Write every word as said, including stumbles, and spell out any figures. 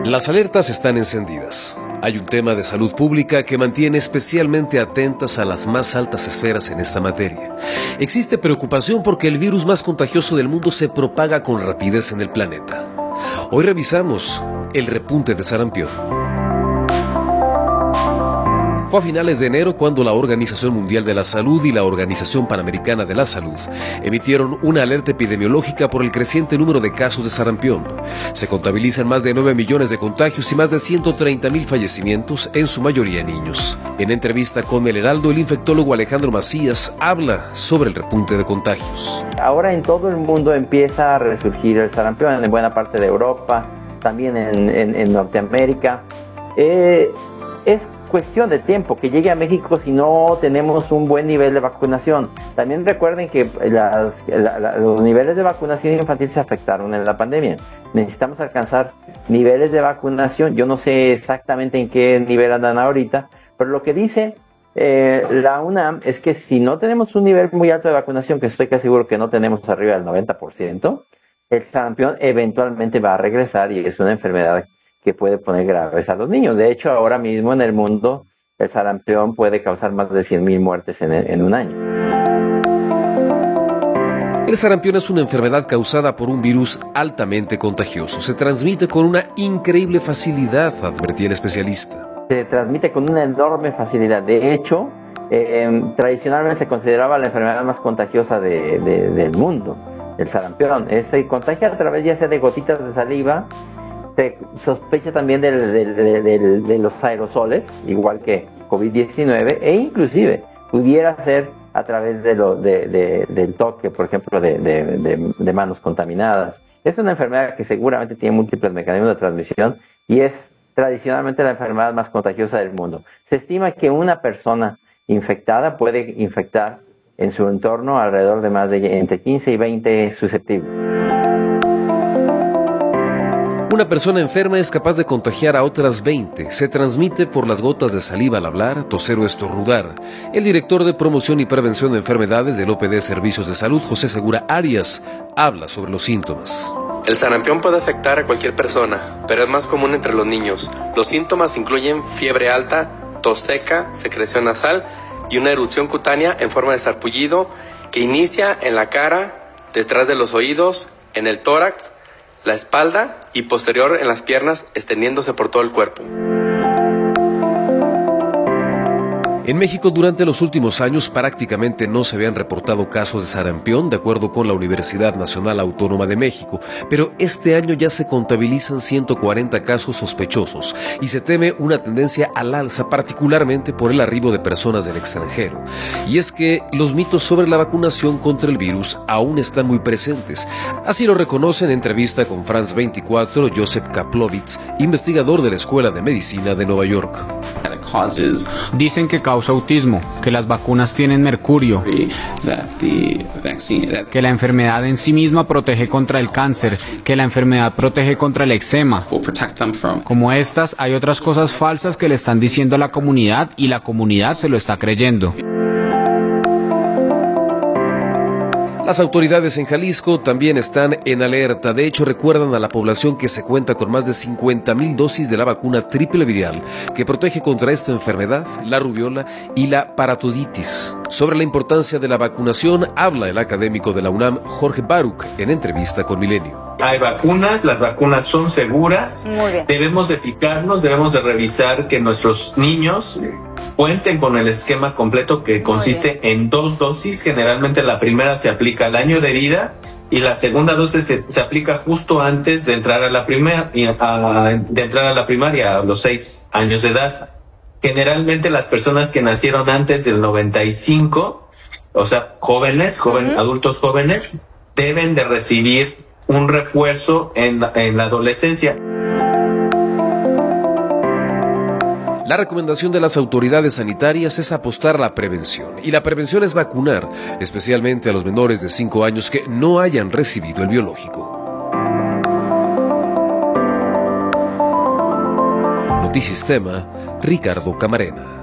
Las alertas están encendidas. Hay un tema de salud pública que mantiene especialmente atentas a las más altas esferas en esta materia. Existe preocupación porque el virus más contagioso del mundo se propaga con rapidez en el planeta. Hoy revisamos el repunte de sarampión. Fue a finales de enero cuando la Organización Mundial de la Salud y la Organización Panamericana de la Salud emitieron una alerta epidemiológica por el creciente número de casos de sarampión. Se contabilizan más de nueve millones de contagios y más de ciento treinta mil fallecimientos, en su mayoría niños. En entrevista con El Heraldo, el infectólogo Alejandro Macías habla sobre el repunte de contagios. Ahora en todo el mundo empieza a resurgir el sarampión, en buena parte de Europa, también en, en, en Norteamérica. Eh, es cuestión de tiempo que llegue a México si no tenemos un buen nivel de vacunación. También recuerden que las, la, la, los niveles de vacunación infantil se afectaron en la pandemia. Necesitamos alcanzar niveles de vacunación. Yo no sé exactamente en qué nivel andan ahorita, pero lo que dice eh, la UNAM es que si no tenemos un nivel muy alto de vacunación, que estoy casi seguro que no tenemos arriba del noventa por ciento, el sarampión eventualmente va a regresar y es una enfermedad que puede poner graves a los niños. De hecho, ahora mismo en el mundo, el sarampión puede causar más de cien mil muertes en, en un año. El sarampión es una enfermedad causada por un virus altamente contagioso. Se transmite con una increíble facilidad, advertía el especialista. Se transmite con una enorme facilidad. De hecho, eh, tradicionalmente se consideraba la enfermedad más contagiosa de, de, del mundo, el sarampión. Eh, se contagia a través ya sea de gotitas de saliva. Se sospecha también de, de, de, de, de los aerosoles, igual que COVID diecinueve, e inclusive pudiera ser a través de lo, de, de, del toque, por ejemplo, de, de, de, de manos contaminadas. Es una enfermedad que seguramente tiene múltiples mecanismos de transmisión y es tradicionalmente la enfermedad más contagiosa del mundo. Se estima que una persona infectada puede infectar en su entorno alrededor de más de entre quince y veinte susceptibles. Una persona enferma es capaz de contagiar a otras veinte. Se transmite por las gotas de saliva al hablar, toser o estornudar. El director de Promoción y Prevención de Enfermedades del O P D Servicios de Salud, José Segura Arias, habla sobre los síntomas. El sarampión puede afectar a cualquier persona, pero es más común entre los niños. Los síntomas incluyen fiebre alta, tos seca, secreción nasal y una erupción cutánea en forma de sarpullido que inicia en la cara, detrás de los oídos, en el tórax, la espalda y posterior en las piernas, extendiéndose por todo el cuerpo. En México, durante los últimos años, prácticamente no se habían reportado casos de sarampión, de acuerdo con la Universidad Nacional Autónoma de México, pero este año ya se contabilizan ciento cuarenta casos sospechosos y se teme una tendencia al alza, particularmente por el arribo de personas del extranjero. Y es que los mitos sobre la vacunación contra el virus aún están muy presentes. Así lo reconoce en entrevista con France veinticuatro Joseph Kaplowitz, investigador de la Escuela de Medicina de Nueva York. Dicen que causa autismo, que las vacunas tienen mercurio, que la enfermedad en sí misma protege contra el cáncer, que la enfermedad protege contra el eczema. Como estas, hay otras cosas falsas que le están diciendo a la comunidad y la comunidad se lo está creyendo. Las autoridades en Jalisco también están en alerta. De hecho, recuerdan a la población que se cuenta con más de cincuenta mil dosis de la vacuna triple viral que protege contra esta enfermedad, la rubiola y la paratoditis. Sobre la importancia de la vacunación habla el académico de la UNAM, Jorge Baruch, en entrevista con Milenio. Hay vacunas, las vacunas son seguras. Muy bien. Debemos de fijarnos, debemos de revisar que nuestros niños cuenten con el esquema completo que consiste en dos dosis. Generalmente la primera se aplica al año de vida y la segunda dosis se, se aplica justo antes de entrar a la primera, a, de entrar a la primaria a los seis años de edad. Generalmente las personas que nacieron antes del noventa y cinco, o sea, jóvenes, joven, uh-huh. adultos jóvenes, deben de recibir un refuerzo en la, en la adolescencia. La recomendación de las autoridades sanitarias es apostar a la prevención, y la prevención es vacunar, especialmente a los menores de cinco años que no hayan recibido el biológico. Notisistema, Ricardo Camarena.